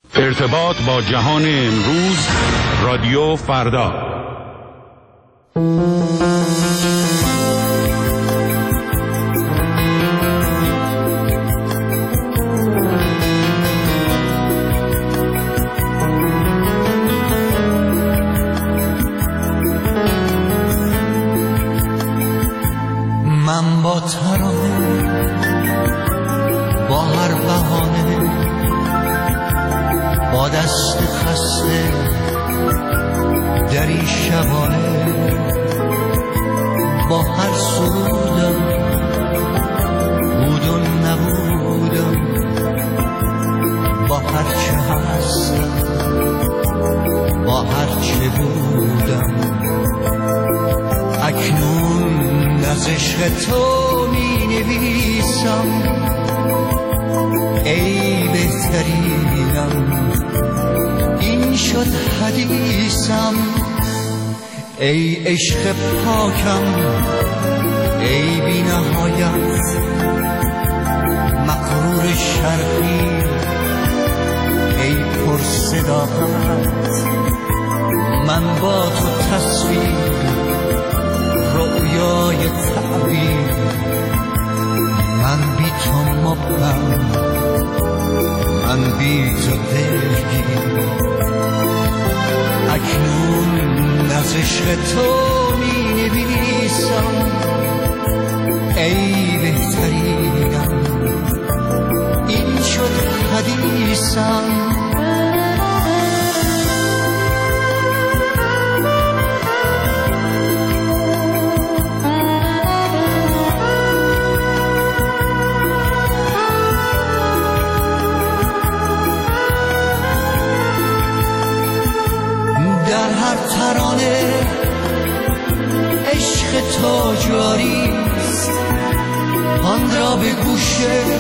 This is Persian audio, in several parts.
ارتباط با جهان امروز، رادیو فردا. من با ترانه، با هر بهانه، با دست خسته دری شبانه، با هر سرودم بود و نبودم، با هر چه هستم، با هر چه بودم، اکنون از عشق تو می نویسم ای بهترینم، این شد حدیثم، ای عشق پاکم، ای بی نهایت مغرور شرقی، ای پر صداقت، من با تو تصویر رؤیای تعبیر، من بی تو مبهم، من بی تو دلگیر، اکنون از عشق تو می نویسم ای بهترینم، این شد حدیثم. ترانه عشق تو جاریست، آن را به گوش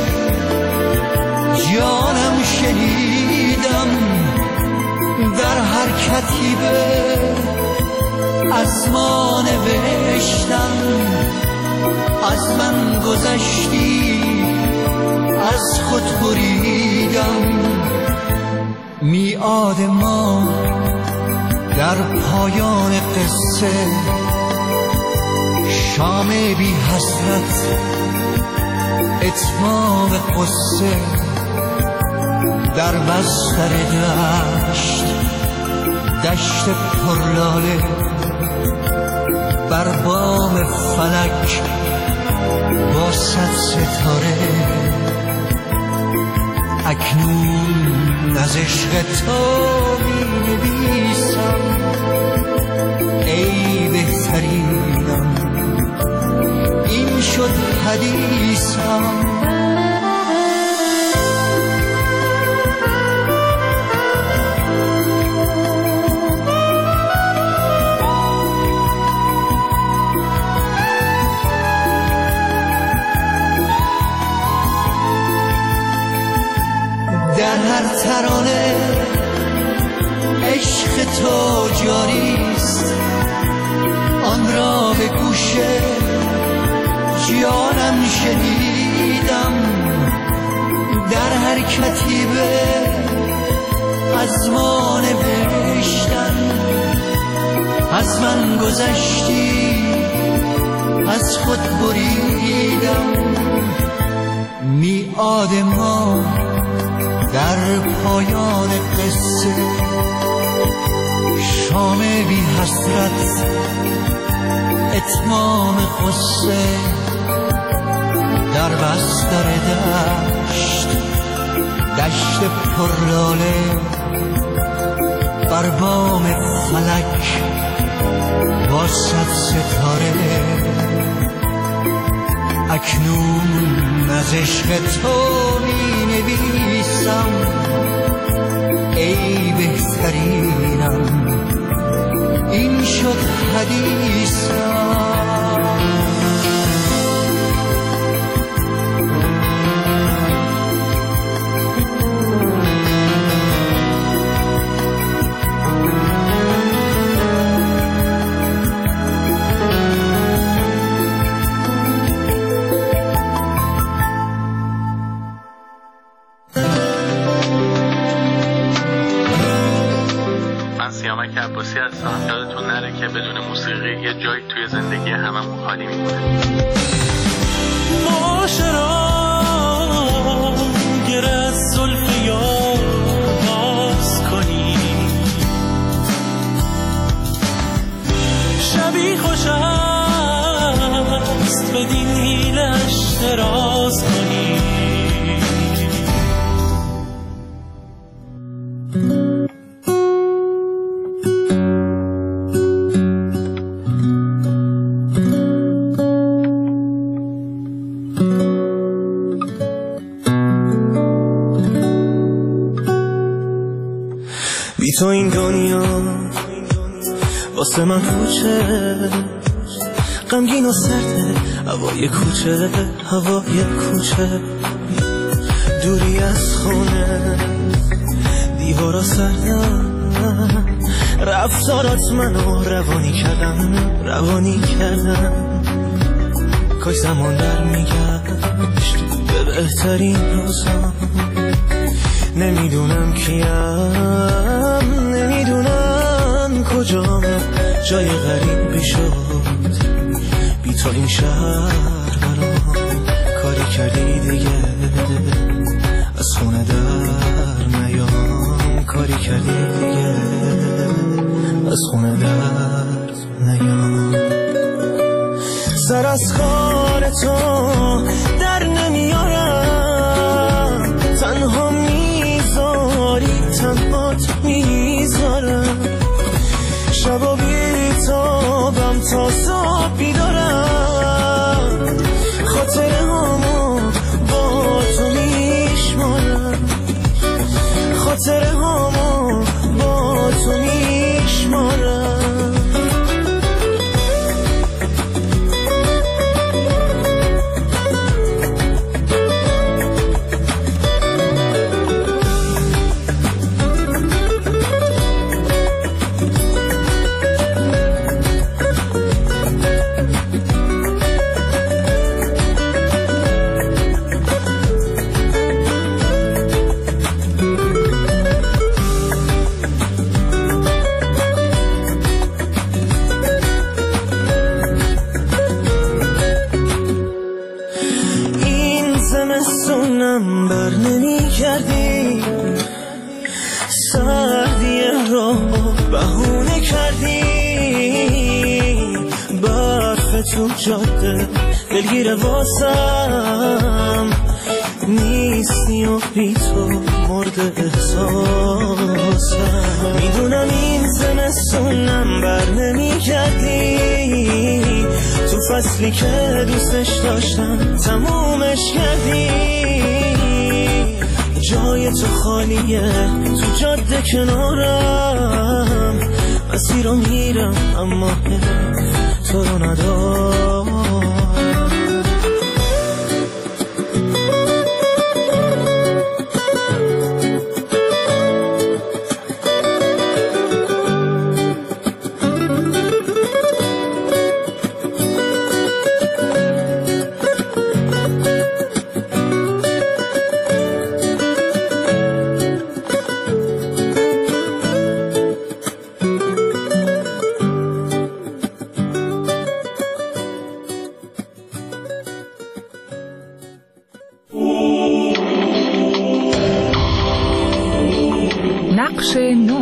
جانم شنیدم، در هر کتیبه از ما نوشتم، از من گذشتی از خود بریدم، میعاد ما در پایان قصه، شام بی حسرت اتمام قصه، در بستر دشت پرلاله، بر بام فلک با 100 ستاره، اکنون از عشق تو می نویسم ای بهترینم، این شد حدیثم. در هر ترانه عشق تو جاریست، آن را به گوش جانم شنیدم، در هر کتیبه از ما نوشتن، از من گذشتی از خود بریدم، میعاد ما در پایان قصه، شام بی حسرت اتمام قصه، در بستر دشت پرلاله، بر بام فلک با 100 ستاره، اکنون از عشق تو می نویسم ای بهترینم، این شد حدیثم. ملک عباسی هستم. یادتون نره که بدون موسیقی یه جایی توی زندگی هممون خالی میمونه. معاشران گره از زلف یار باز کنی، شبی خوش است بدین حیلش دراز کنی. بی تو این دنیا واسه من پوچه، غمگین و سرده هوای کوچه، هوای کوچه، دوری از خونه، دیوارا سردم، رفتارات منو روانی کردم، کاش زمان در میگشت به بهترین روزا. نمیدونم کیم، نمیدونم کجام، جای غریبی شد بی تو این شهر برام. کاری کردی دیگه از خونه در نیام، کاری کردی دیگه از خونه در نیام. سر از کار تو در نمیارم، تنها میذاری تنهات میذارم، شبا بیتابم تا صبح بیدارم، خاطره هامو با تو میشمارم، خاطره هامو با تو میشمارم. زمستونم بر نمی کردی، سردی را بهونه کردی، برف تو جاده دلگیر واسم نیستی و بی تو مرد احساسم. میدونم این زمستونم بر نمی کردی، تو فصلی که دوستش داشتم تمومش کردی، جای تو خالیه تو جاده کنارم، مسیر رو میرم اما تو رو ندارم. نقش نو.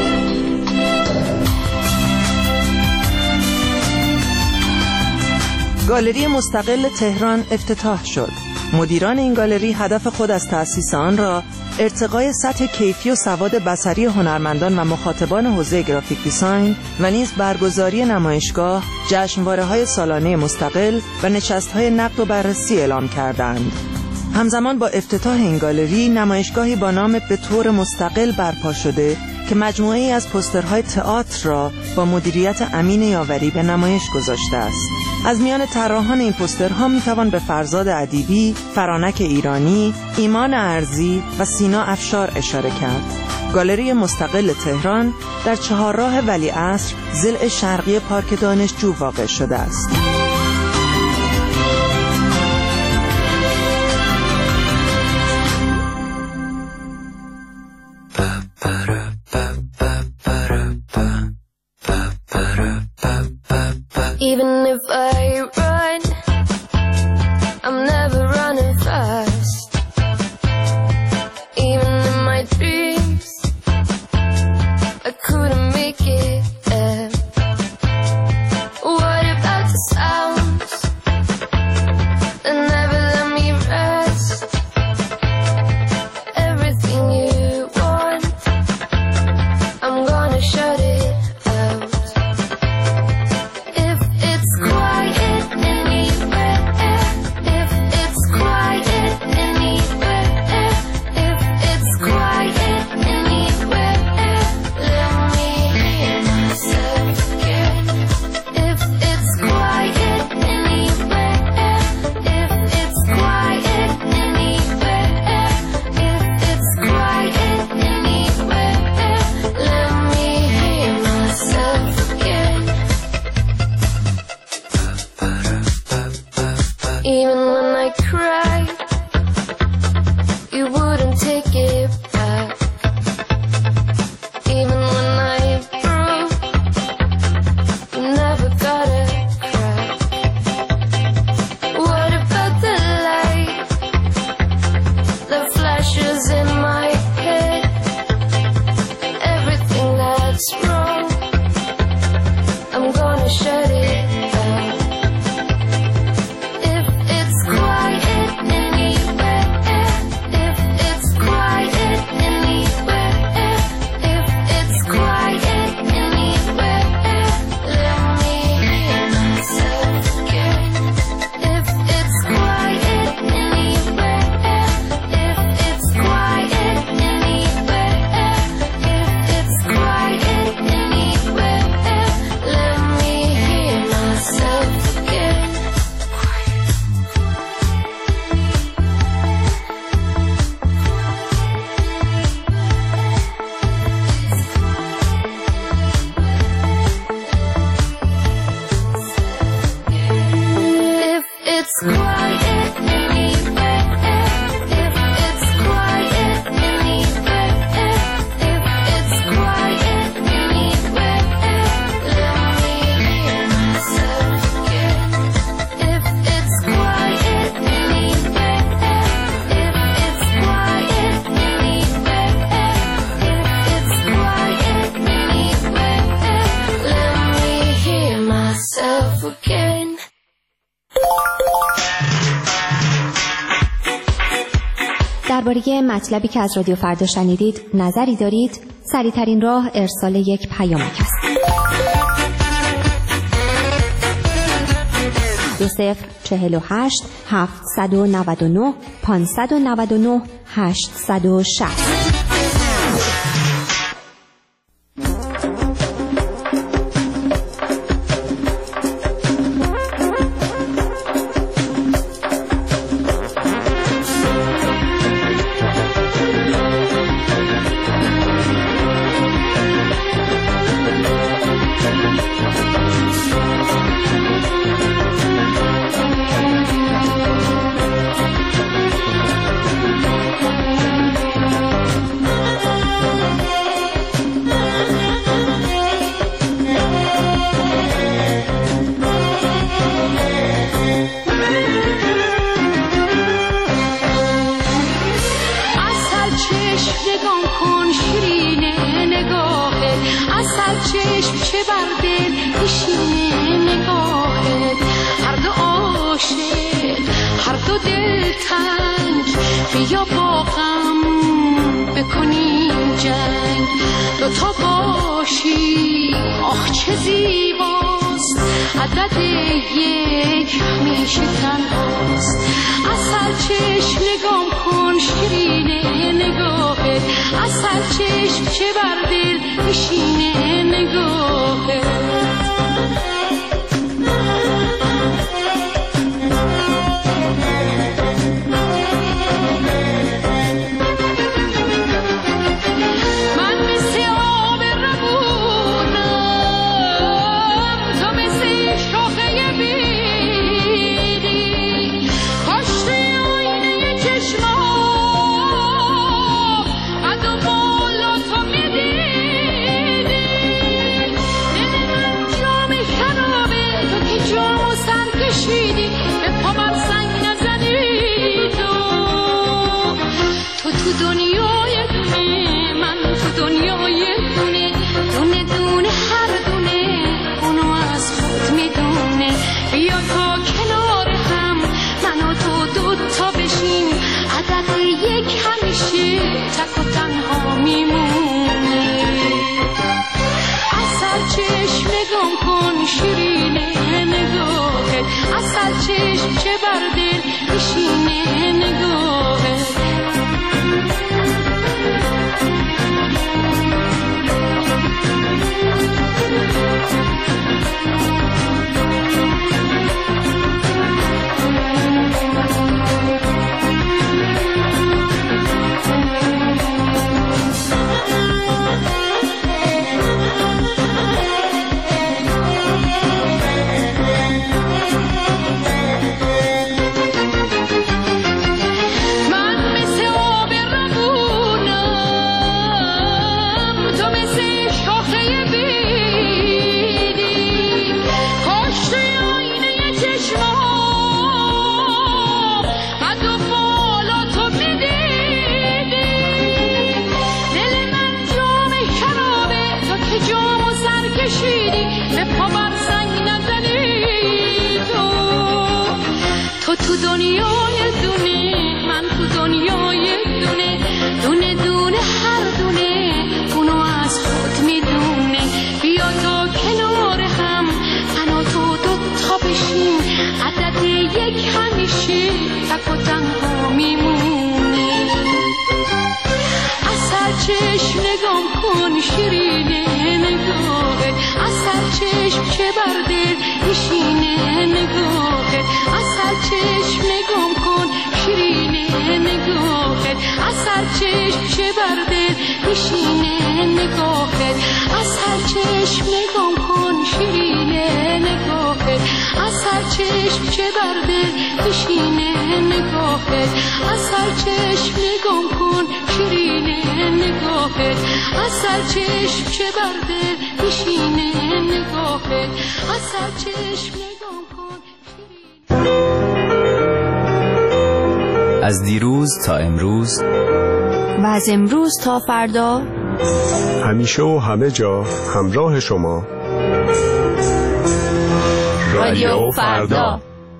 گالری مستقل تهران افتتاح شد. مدیران این گالری هدف خود از تأسیس آن را ارتقای سطح کیفی و سواد بصری هنرمندان و مخاطبان حوزه گرافیک دیزاین و نیز برگزاری نمایشگاه، جشنواره‌های سالانه مستقل و نشست‌های نقد و بررسی اعلام کردند. همزمان با افتتاح این گالری، نمایشگاهی با نام به طور مستقل برپا شده که مجموعه‌ای از پوسترهای تئاتر را با مدیریت امین یاوری به نمایش گذاشته است. از میان طراحان این پوسترها میتوان به فرزاد ادیبی، فرانک ایرانی، ایمان ارزی و سینا افشار اشاره کرد. گالری مستقل تهران در چهارراه ولیعصر ضلع شرقی پارک دانشجو واقع شده است. Even if I run, I'm never running fast. Even in my dreams, I couldn't make it up. What about the sounds that never let me rest? Everything you want, I'm gonna shut it out. If it's quiet anywhere, if it's quiet anywhere, if it's quiet anywhere, let me hear myself again. If it's quiet anywhere, if it's quiet anywhere, if it's quiet anywhere, let me hear myself again. Even when I cried, you wouldn't take it back. Even when I broke, you never got a crack. What about the light that flashes in my head? Everything that's wrong, I'm gonna shut it down. If it's quiet anywhere, if it's quiet anywhere, if it's quiet anywhere, let me hear myself again. If it's quiet anywhere, if it's quiet anywhere, if it's quiet anywhere, let me hear myself again. If it's quiet anywhere, if it's quiet anywhere, if it's quiet anywhere, let me hear myself again. If it's quiet anywhere, if it's quiet anywhere, if it's quiet anywhere, let me hear myself again. درباره مطلبی که از رادیو فردا شنیدید نظری دارید؟ سریع‌ترین راه ارسال یک پیامک است. 2048 799 599 860. بیا با غم بکنیم جنگ، دوتا باشی آخ چه زیباست، عدد یک همیشه تنهاست. عسل چشم نگام کن شیرینه نگاهت، عسل چشم چه بر دل نشینه نگاهت. دنیای دونه دونه دونه هر دونه اونو از خود میدونه. بیا تا کنار هم من و تو دوتا بشیم، عدد یک همیشه تک و تنها میمونه. اصل چشم نگام کن شیرینه نگاهت، اصل چشم چه بر دل میشینه نگاهت. تو دنیای دونه من تو دنیای دونه دونه دونه هر دونه اونو از خود میدونه. بیا تا کنار هم من و تو دوتا بشیم، عدد یک همیشه تک و تنها میمونه. اصل چشم نگام کن شیرینه نگاهت، اصل چشم چه بر دل میشینه نگاهت. اصل چشم نگام کن شیرینه نگاهت، اصل چشم چه بر دل میشینه نگاهت. اصل چشم نگام کن شیرینه نگاهت، اصل چشم چه بر دل میشینه نگاهت. اصل چشم نگام کن شیرینه نگاهت، اصل چشم چه بر دل میشینه نگاهت. اصل چشم نگام کن شیرینه. از دیروز تا امروز و از امروز تا فردا، همیشه و همه جا همراه شما رادیو فردا.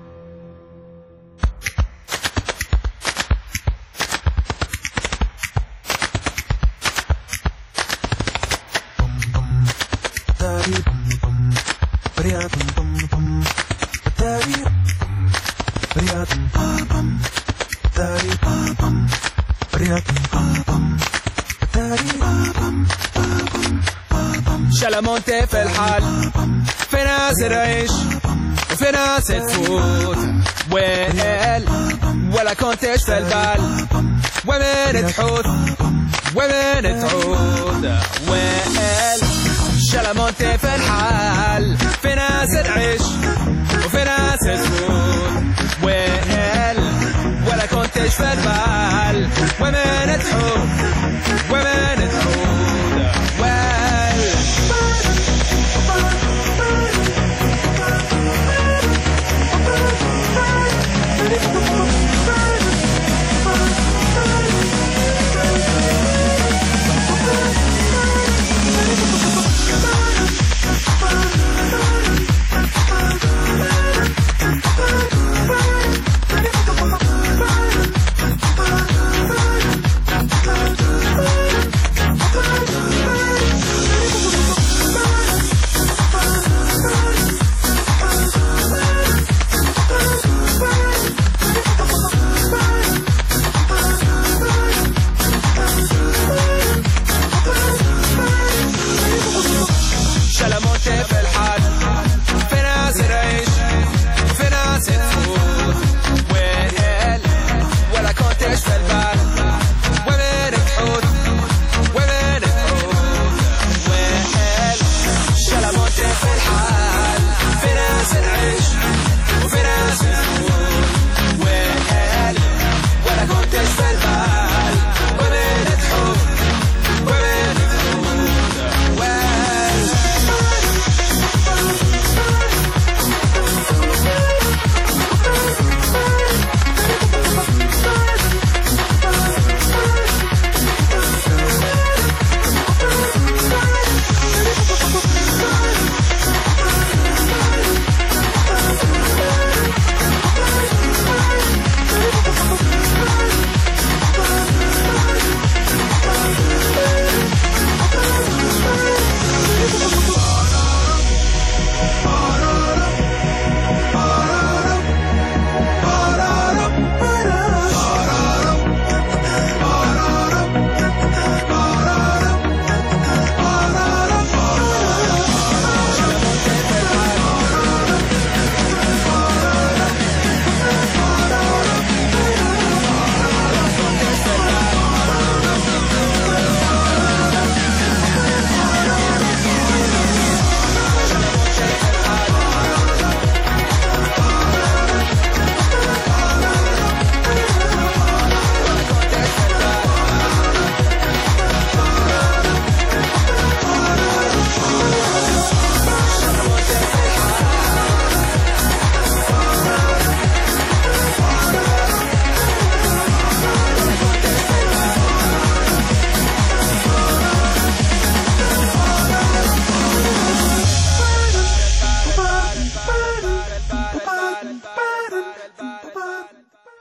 شلمونت في الحال في ناس العيش وفي ناس تفوت ويل ولا كنتش في البال ومن تحوت ومن تعود ويل. شلمونت في الحال في ناس العيش وفي ناس تفوت ويل ولا كنتش في البال ومن تحوت ومن تعود ويل.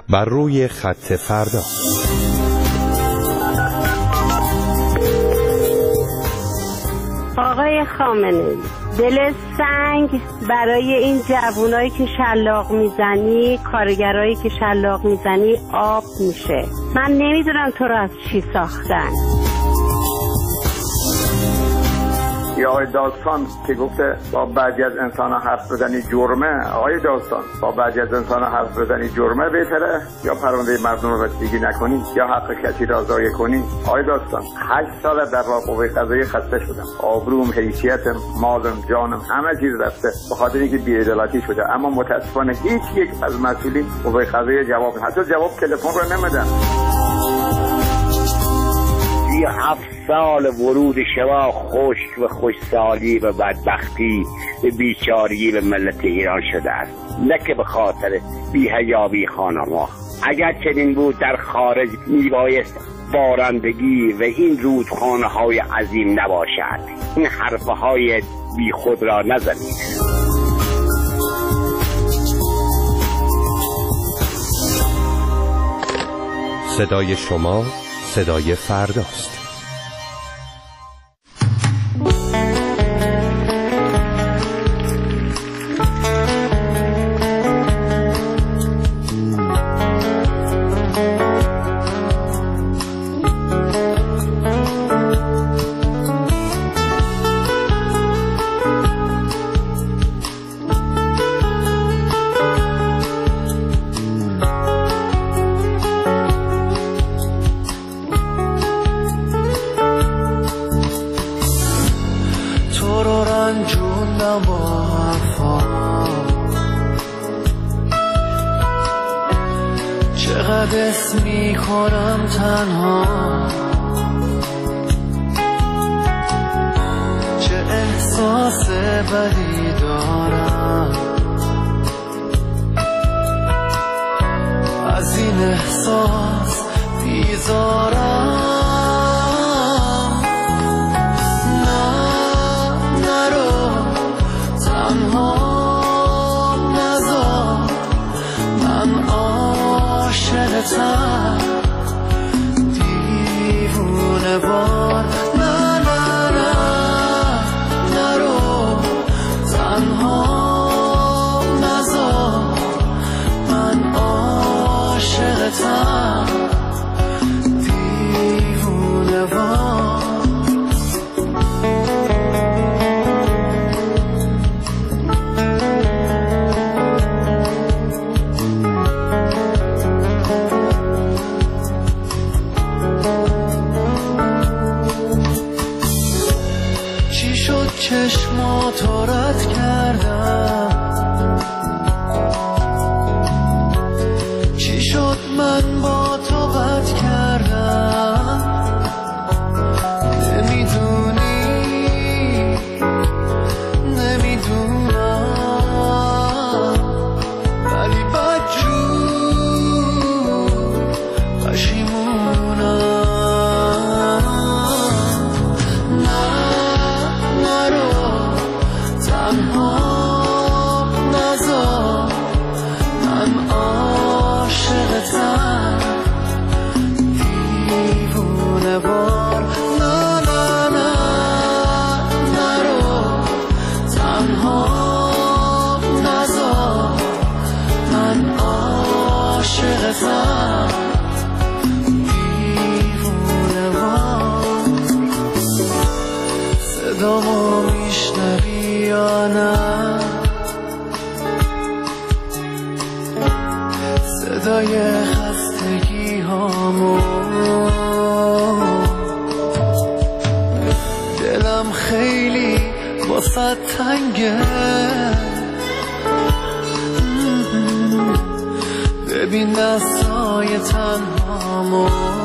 بر روی خط فردا. آقای خامنه‌ای، دل سنگ برای این جوانایی که شلاق میزنی، کارگرایی که شلاق میزنی آب میشه. من نمیدونم تو رو از چی ساختن. یا آقای داستان که گفته با بعضی از انسان ها حرف بزنی جرمه. آقای داستان، با بعضی از انسان ها حرف بزنی جرمه بهتره یا پرونده مردم رو رسیدگی نکنی یا حق کسی را ضایع کنی؟ آقای داستان، 8 سال در راه قوه قضاییه خسته شدم. آبروم، حیثیتم، مالم، جانم، همه چیز رفته به خاطر اینکه بی‌عدالتی شده. اما متاسفانه هیچ یک از مسئولین قوه قضاییه جواب حتی جواب تلفن رو نمیدن. 7 سال ورود شما خشک و خوشسالی و بدبختی و بیچاری به ملت ایران شده است، نه که به خاطر بی‌حیایی خانما. اگر چنین بود در خارج میبایست بارندگی و این رودخانه های عظیم نباشد. این حرفه های بی خود را نزنید. صدای شما صدای فرداست. چقدر اسم میکنم تنها، چه احساس بدی دارم، از این احساس بیزارم. نرو تنها نذار، من عاشقتم دیوونه وار. نه نه نه نرو تنها نذار، من عاشقتم دیوونه وار. چشماتو رد کردم، چی شد من با تو بد کردم؟ نمیدونی نمیدونم، ولی بدجور پشیمونم. تنها نذار، من عاشقتم دیوونه وار. نه نه نه نرو تنها نذار، من عاشقتم دیوونه وار. صدامو میشنوی یا نه؟ صدای خستگی هامو، دلم خیلی واسه تنگه. ببین دستای تنهامو،